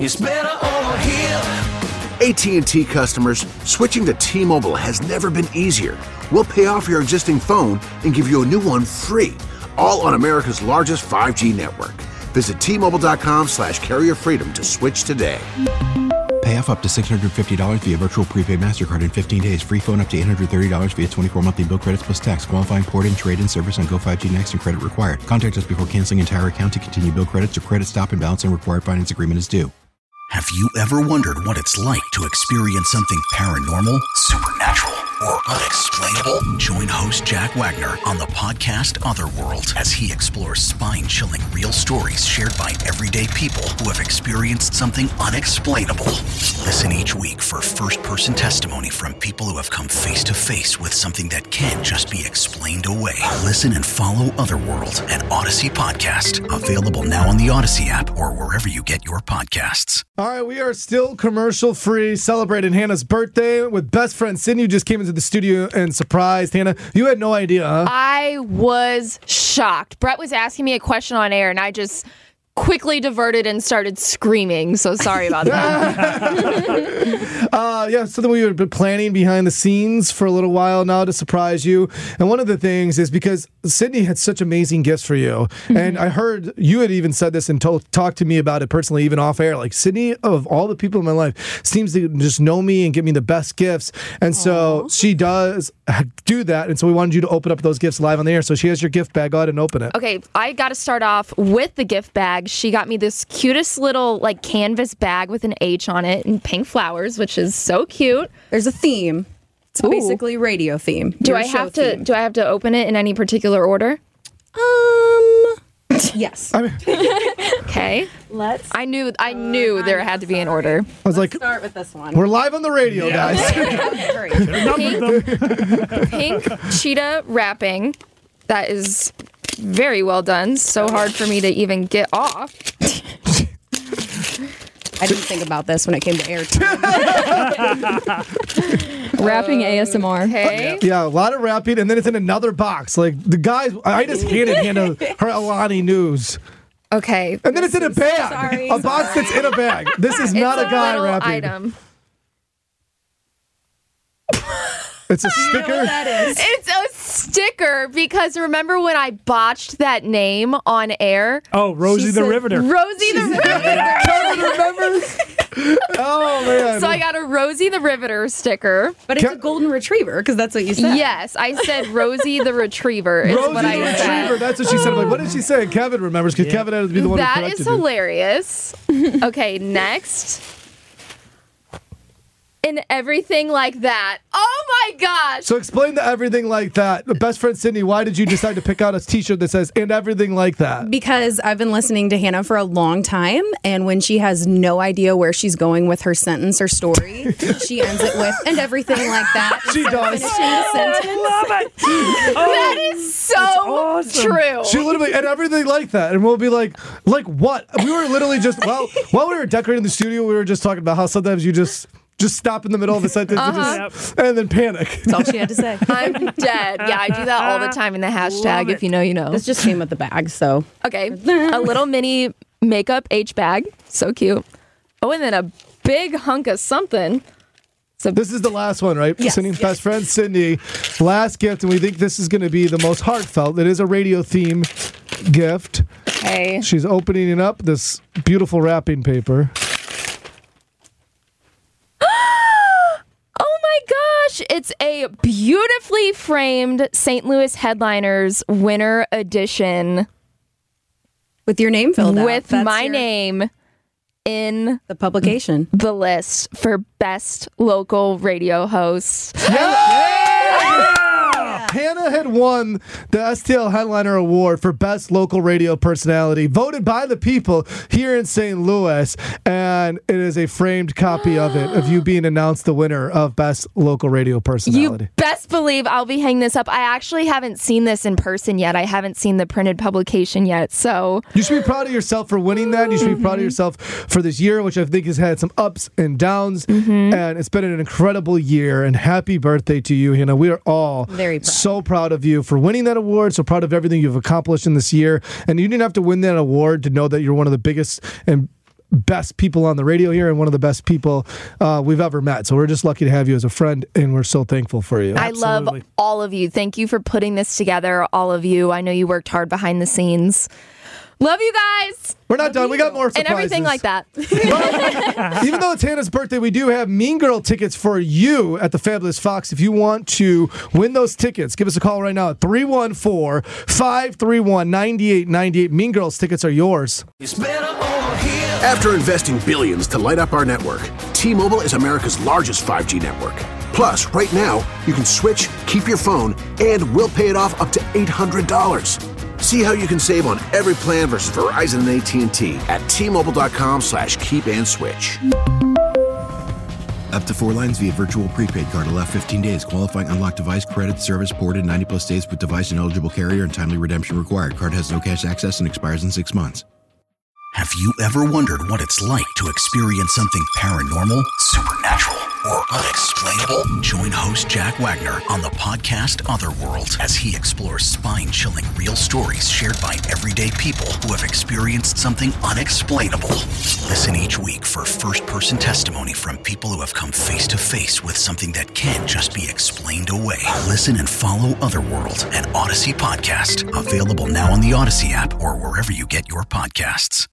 It's better over here. AT&T customers, switching to T-Mobile has never been easier. We'll pay off your existing phone and give you a new one free, all on America's largest 5G network. Visit T-Mobile.com/carrier freedom to switch today. Pay off up to $650 via virtual prepaid MasterCard in 15 days. Free phone up to $830 via 24 monthly bill credits plus tax. Qualifying port and trade-in service on Go5G Next and credit required. Contact us before canceling entire account to continue bill credits or credit stop and balance and required finance agreement is due. Have you ever wondered what it's like to experience something paranormal, supernatural, or unexplainable? Join host Jack Wagner on the podcast Otherworld as he explores spine-chilling real stories shared by everyday people who have experienced something unexplainable. Listen each week for first-person testimony from people who have come face-to-face with something that can't just be explained away. Listen and follow Otherworld, an Odyssey podcast. Available now on the Odyssey app or wherever you get your podcasts. All right, we are still commercial-free, celebrating Hannah's birthday with best friend Sydney, who just came into the studio and surprised Hannah. You had no idea, huh? I was shocked. Brett was asking me a question on air, and I just quickly diverted and started screaming. So sorry about that. Something we had been planning behind the scenes for a little while now to surprise you. And one of the things is because Sydney had such amazing gifts for you. Mm-hmm. And I heard you had even said this and talked to me about it personally, even off air. Like, Sydney, of all the people in my life, seems to just know me and give me the best gifts. And so she does do that. And so we wanted you to open up those gifts live on the air. So she has your gift bag. Go ahead and open it. Okay, I got to start off with the gift bag. She got me this cutest little canvas bag with an H on it and pink flowers, which is so cute. There's a theme. It's basically radio theme. Do I have to open it in any particular order? Yes. Okay. I knew there had to be an order. I was like, start with this one. We're live on the radio, guys. Pink cheetah wrapping. That is very well done. So hard for me to even get off. I didn't think about this when it came to airtime. Rapping ASMR. Okay. Yeah, a lot of rapping, and then it's in another box. Like, the guys, I just handed Hannah her Alani news. Okay. And then it's in a bag. A box that's in a bag. This is not a guy rapping. Item. It's a sticker? You know what that is? It's a sticker because remember when I botched that name on air? Oh, Rosie the Riveter. Rosie the Riveter. Kevin remembers? Oh, man. So I got a Rosie the Riveter sticker. But it's a golden retriever because that's what you said. Yes, I said Rosie the Retriever. Is Rosie what I the Retriever. said. That's what she said. I'm like, what did she say? Kevin remembers because Kevin had to be the one who corrected That is you. hilarious. Okay, next. And everything like that. Oh my gosh. So explain the everything like that. Best friend Sydney, why did you decide to pick out a t-shirt that says and everything like that? Because I've been listening to Hannah for a long time, and when she has no idea where she's going with her sentence or story, she ends it with and everything like that. She does. Finishing the sentence. I love it. That is so awesome. true. She literally, and everything like that. And we'll be like what? We were literally just, while we were decorating the studio, we were just talking about how sometimes you just stop in the middle of a sentence and then panic. That's all she had to say. I'm dead. Yeah, I do that all the time in the hashtag. If you know, you know. This just came with the bag, so. Okay, a little mini makeup H bag. So cute. Oh, and then a big hunk of something. So this is the last one, right? Yes, Sydney's best friend, Sydney. Last gift, and we think this is going to be the most heartfelt. It is a radio theme gift. Okay. She's opening it up, this beautiful wrapping paper. Oh my gosh, it's a beautifully framed St. Louis Headliners winter edition. With your name filled out. With my name in the publication. The list for best local radio hosts. Hannah had won the STL Headliner Award for Best Local Radio Personality, voted by the people here in St. Louis, and it is a framed copy of it, of you being announced the winner of Best Local Radio Personality. You best believe I'll be hanging this up. I actually haven't seen this in person yet. I haven't seen the printed publication yet, so... You should be proud of yourself for winning that. You should be proud of yourself for this year, which I think has had some ups and downs, and it's been an incredible year, and happy birthday to you, Hannah. We are all very proud. So proud of you for winning that award, so proud of everything you've accomplished in this year. And you didn't have to win that award to know that you're one of the biggest and best people on the radio here and one of the best people we've ever met. So we're just lucky to have you as a friend, and we're so thankful for you. I love all of you. Thank you for putting this together, all of you. I know you worked hard behind the scenes. Love you guys. We're not done. We got more surprises. And everything like that. Well, even though it's Hannah's birthday, we do have Mean Girl tickets for you at the Fabulous Fox. If you want to win those tickets, give us a call right now at 314-531-9898. Mean Girls tickets are yours. After investing billions to light up our network, T-Mobile is America's largest 5G network. Plus, right now, you can switch, keep your phone, and we'll pay it off up to $800. See how you can save on every plan versus Verizon and AT&T at T-Mobile.com/keep-and-switch. Up to 4 lines via virtual prepaid card. Allow 15 days. Qualifying unlocked device credit service ported 90-plus days with device and eligible carrier and timely redemption required. Card has no cash access and expires in 6 months. Have you ever wondered what it's like to experience something paranormal, supernatural, or unexplainable? Join host Jack Wagner on the podcast Otherworld as he explores spine-chilling real stories shared by everyday people who have experienced something unexplainable. Listen each week for first-person testimony from people who have come face-to-face with something that can't just be explained away. Listen and follow Otherworld, an Odyssey podcast. Available now on the Odyssey app or wherever you get your podcasts.